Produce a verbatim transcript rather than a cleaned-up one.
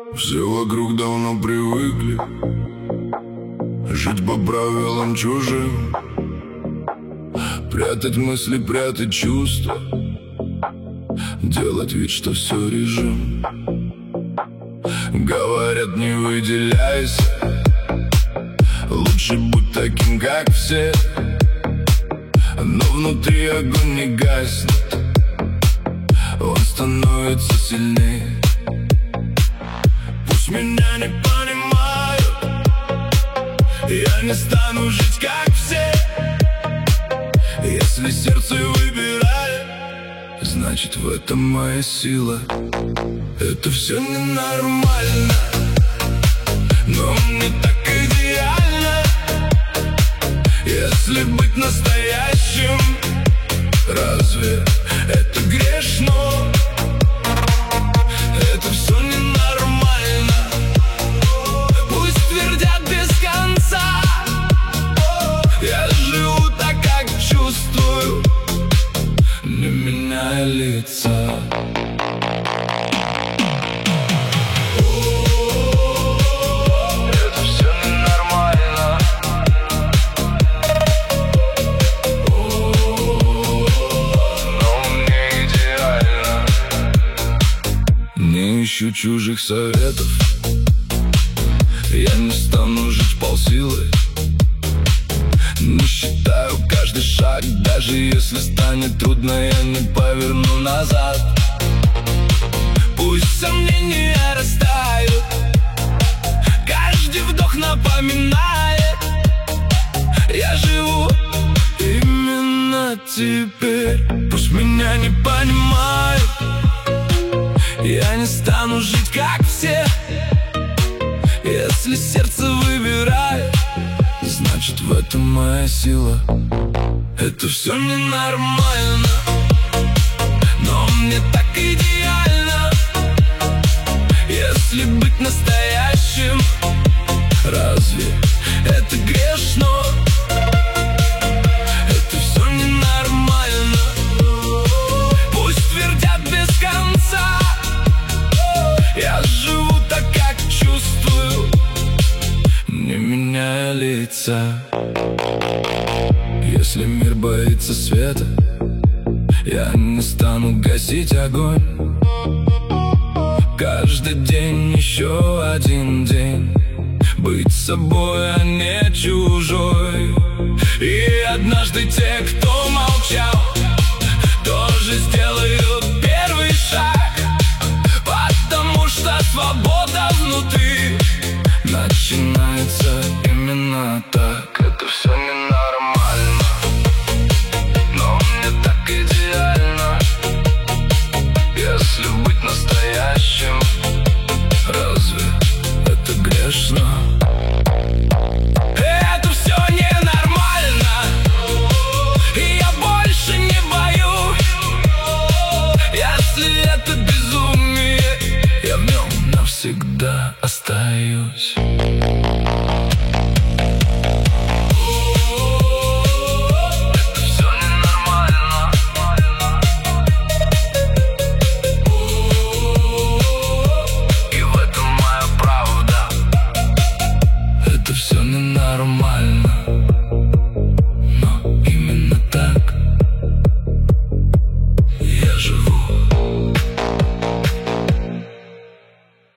Все вокруг давно привыкли жить по правилам чужим, прятать мысли, прятать чувства, делать вид, что все режим. Говорят, не выделяйся, лучше будь таким, как все. Но внутри огонь не гаснет, он становится сильнее. Пусть меня не понимают, я не стану жить, как все. Если сердце выбирает, значит в этом моя сила. Это все ненормально, но мне так идеально. Если быть настоящим, разве это грешно? Это все ненормально, пусть твердят без конца. Я живу так, как чувствую, не меняя лица. Не ищу чужих советов, я не стану жить вполсилы. Не считаю каждый шаг, даже если станет трудно, я не поверну назад. Пусть сомнения растают, каждый вдох напоминает: я живу именно теперь. Пусть меня не понимают, я не стану жить, как все. Если сердце выбирает, значит в этом моя сила. Это все ненормально, но мне так идеально. Если быть настоящим, разве это грешно? Это все ненормально, пусть твердят без конца. Я живу так, как чувствую, не меняя лица. Если мир боится света, я не стану гасить огонь. Каждый день еще один день, быть собой, а не чужой. И однажды те, кто молчал, тоже сделают первый шаг, потому что свобода внутри начинается именно так. Это все ненормально, но мне так идеально. Если быть настоящим,